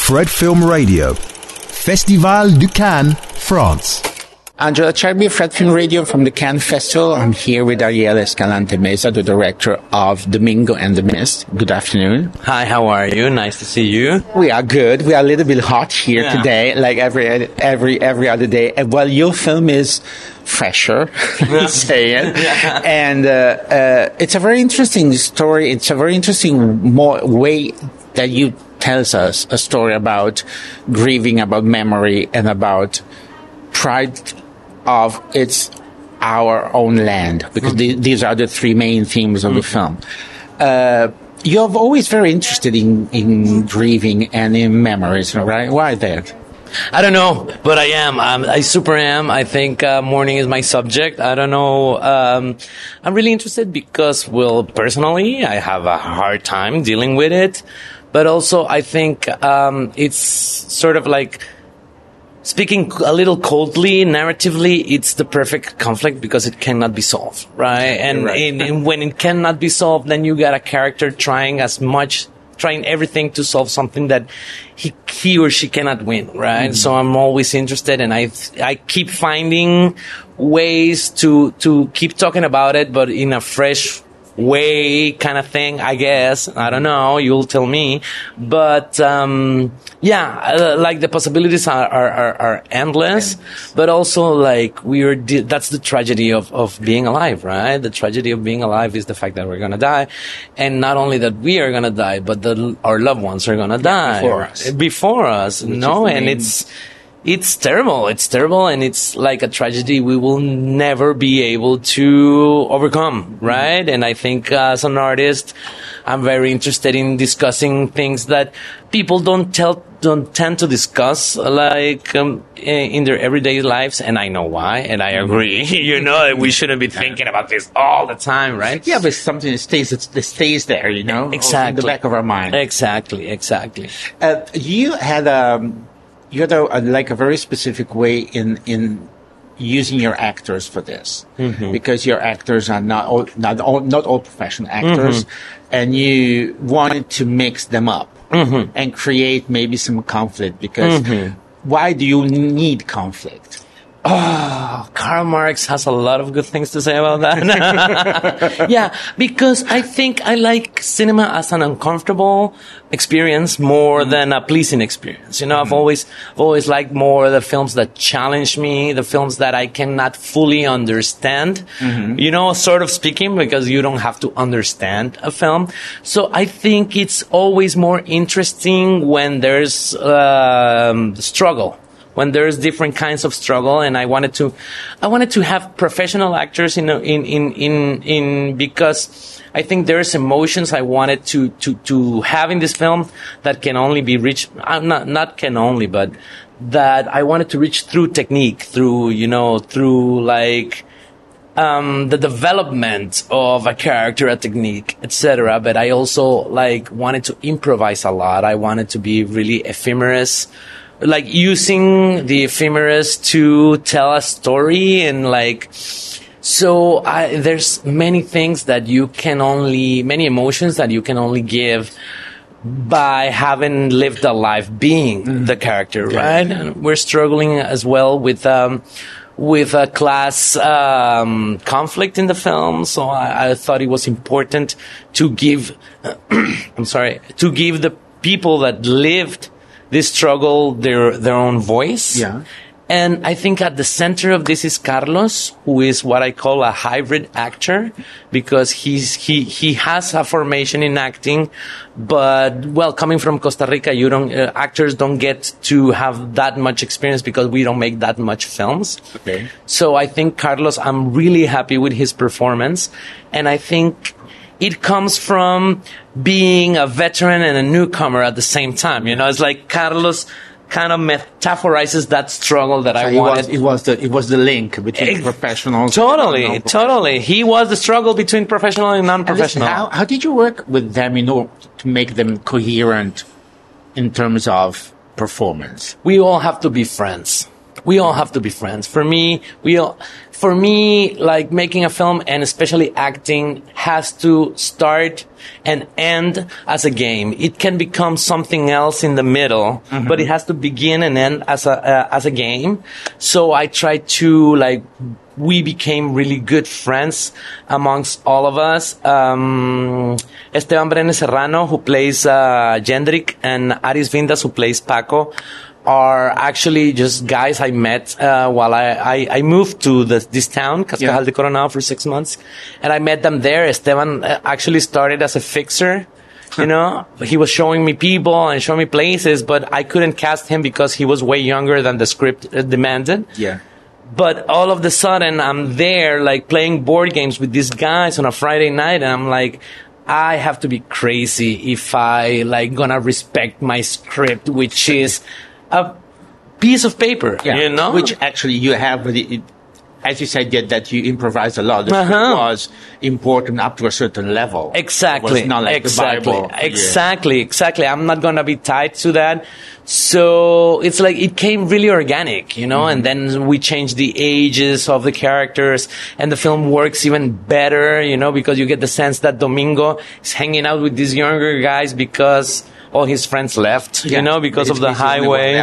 Fred Film Radio. Festival du Cannes, France. Angela Cherby, Fred Film Radio from the Cannes Festival. I'm here with Ariel Escalante Mesa, the director of Domingo and the Mist. Good afternoon. Hi, how are you? Nice to see you. We are good. We are a little bit hot here today, like every other day. Well, your film is fresher, say it. Yeah. And it's a very interesting story. It's a very interesting way that you tells us a story about grieving, about memory, and about pride of it's our own land, because these are the three main themes of the film. You're always very interested in grieving and in memories, right? Why that? I don't know, but I am. I super am. I think mourning is my subject. I don't know. I'm really interested because, well, personally, I have a hard time dealing with it. But also, I think it's sort of like, speaking a little coldly, narratively, it's the perfect conflict because it cannot be solved, right? And when it cannot be solved, then you got a character trying everything to solve something that he or she cannot win, right? Mm-hmm. So I'm always interested, and I keep finding ways to keep talking about it, but in a fresh way kind of thing, I guess. I don't know. You'll tell me. But, like the possibilities are endless, but also like that's the tragedy of being alive, right? The tragedy of being alive is the fact that we're going to die. And not only that we are going to die, but our loved ones are going to die before us, and it's terrible. It's terrible, and it's like a tragedy we will never be able to overcome, right? Mm-hmm. And I think as an artist, I'm very interested in discussing things that people don't tend to discuss, like in their everyday lives. And I know why, and I agree. We shouldn't be thinking about this all the time, right? Yeah, but something that stays there, exactly, in the back of our mind. Exactly. You had a very specific way in using your actors for this, mm-hmm. because your actors are not all professional actors, mm-hmm. and you wanted to mix them up, mm-hmm. and create maybe some conflict, because mm-hmm. why do you need conflict? Oh, Karl Marx has a lot of good things to say about that. Yeah, because I think I like cinema as an uncomfortable experience more than a pleasing experience. I've always liked more the films that challenge me, the films that I cannot fully understand, mm-hmm. Sort of speaking, because you don't have to understand a film. So I think it's always more interesting when there's struggle. When there's different kinds of struggle, and I wanted to have professional actors in because I think there's emotions I wanted to have in this film that can only be reached, not can only, but that I wanted to reach through technique, through the development of a character, a technique, etc. But I also wanted to improvise a lot. I wanted to be really ephemeris, using the ephemeris to tell a story, and so there's many things that many emotions that you can only give by having lived a life being the character, right? And we're struggling as well with a class conflict in the film, so I thought it was important to give to give the people that lived this struggle their own voice. Yeah. And I think at the center of this is Carlos, who is what I call a hybrid actor, because he has a formation in acting, but coming from Costa Rica, actors don't get to have that much experience because we don't make that much films. Okay. So I think Carlos, I'm really happy with his performance, and I think it comes from being a veteran and a newcomer at the same time. It's like Carlos kind of metaphorizes that struggle that I wanted. It was the link between professionals. Totally. He was the struggle between professional and non-professional. How did you work with them in order to make them coherent in terms of performance? We all have to be friends. we all have to be friends. For me, like making a film and especially acting has to start and end as a game. It can become something else in the middle, but it has to begin and end as a game. So I try to we became really good friends amongst all of us. Esteban Brenes Serrano, who plays Jendrik, and Aris Vindas, who plays Paco, are actually just guys I met while I moved to this town, Cascajal de Coronado, for 6 months. And I met them there. Esteban actually started as a fixer. You know, he was showing me people and showing me places, but I couldn't cast him because he was way younger than the script demanded. Yeah. But all of a sudden, I'm there, playing board games with these guys on a Friday night, and I'm like, I have to be crazy if I, gonna respect my script, which is a piece of paper, you know? Which actually you have, as you said, that you improvise a lot. It was important up to a certain level. Exactly. It was not like the Bible. Exactly. I'm not going to be tied to that. So it's it came really organic, you know, and then we changed the ages of the characters, and the film works even better, you know, because you get the sense that Domingo is hanging out with these younger guys because all his friends left, you know, because of the highway.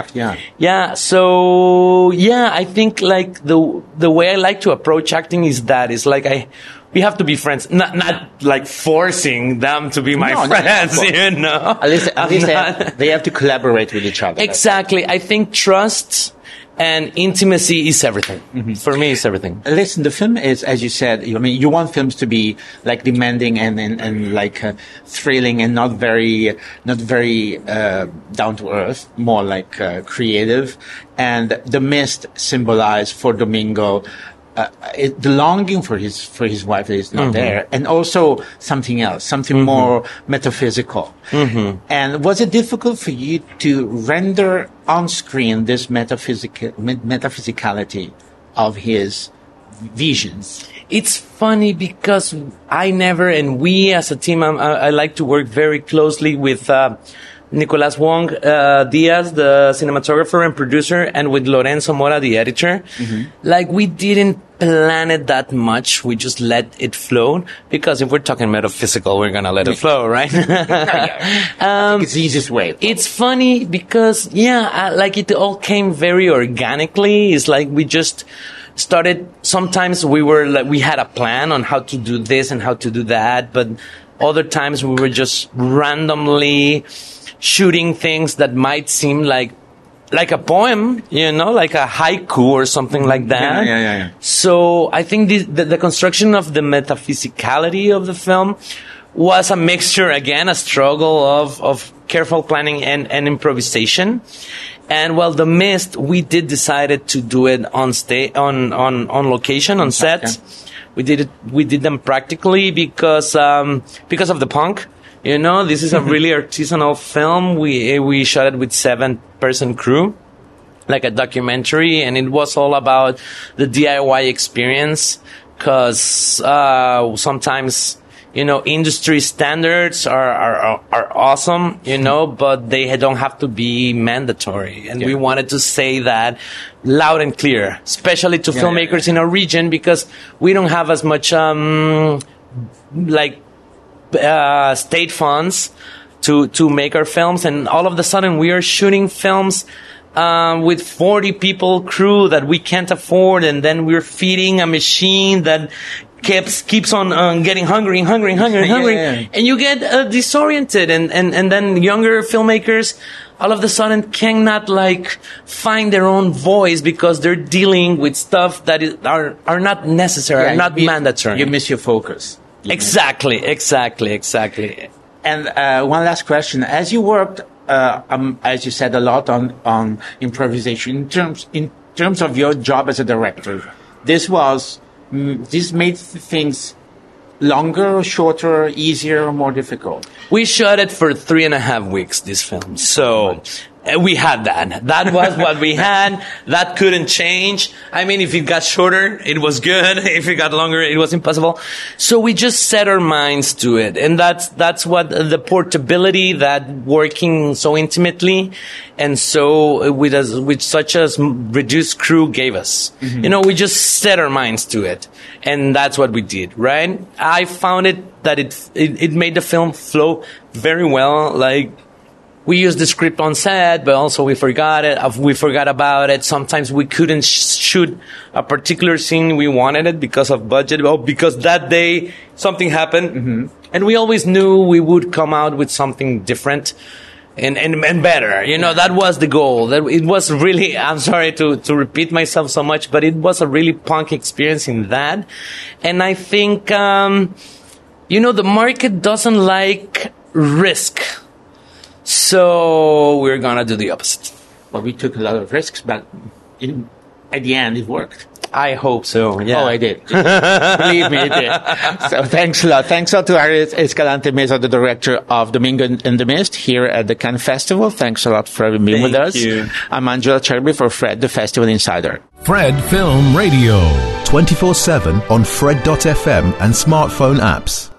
So I think the way I like to approach acting is that it's we have to be friends, not forcing them to be my friends, you know. At least they have to collaborate with each other. Exactly. I think trust and intimacy is everything. For me, it's everything. Listen, the film is, as you said, you want films to be demanding and thrilling and not very down to earth, more creative. And The Mist symbolized for Domingo the longing for his wife is not there, and also something else, something more metaphysical. And was it difficult for you to render on screen this metaphysicality of his visions? It's funny because we as a team, I like to work very closely with Nicolas Wong Diaz, the cinematographer and producer, and with Lorenzo Mora, the editor. We didn't plan it that much. We just let it flow, because if we're talking metaphysical, we're gonna let it flow, right? I think it's the easiest way. It's funny because, it all came very organically. It's we just started. Sometimes we had a plan on how to do this and how to do that, but other times we were just randomly shooting things that might seem like a poem, you know, like a haiku or something like that. Yeah. So I think the construction of the metaphysicality of the film was a mixture, again, a struggle of careful planning and improvisation. And The Mist, we did decided to do it on location, on set. Okay. We did them practically because of the punk. You know, this is a really artisanal film. We shot it with 7-person crew, like a documentary, and it was all about the DIY experience, because sometimes, you know, industry standards are awesome, you know, but they don't have to be mandatory. And we wanted to say that loud and clear, especially to filmmakers in our region, because we don't have as much state funds to make our films, and all of a sudden we are shooting films with 40 people crew that we can't afford, and then we're feeding a machine that keeps on getting hungry, and you get disoriented, and then younger filmmakers all of a sudden cannot find their own voice because they're dealing with stuff that are not necessary, are not mandatory. You miss your focus. Exactly. And one last question: as you worked, as you said, a lot on improvisation, in terms of your job as a director, this made things longer, shorter, easier, or more difficult? We shot it for 3.5 weeks, this film. So We had that. That was what we had. That couldn't change. I mean, if it got shorter, it was good. If it got longer, it was impossible. So we just set our minds to it. And that's what the portability, that working so intimately and so with such a reduced crew gave us. You know, we just set our minds to it. And that's what we did, right? I found that it made the film flow very well. Like, we used the script on set, but also we forgot it. We forgot about it. Sometimes we couldn't shoot a particular scene we wanted it because of budget, or because that day something happened. And we always knew we would come out with something different and better. You know, that was the goal. That it was really, I'm sorry to repeat myself so much, but it was a really punk experience in that. And I think, you know, the market doesn't like risk. So we're going to do the opposite. Well, we took a lot of risks, but at the end, it worked. I hope so, yeah. Oh, I did. Believe me, it did. So thanks a lot. Thanks a lot to Aritz Escalante Meza, the director of Domingo in the Mist here at the Cannes Festival. Thanks a lot for having been with us. You. I'm Angela Cherby for Fred, the Festival Insider. Fred Film Radio. 24/7 on Fred.fm and smartphone apps.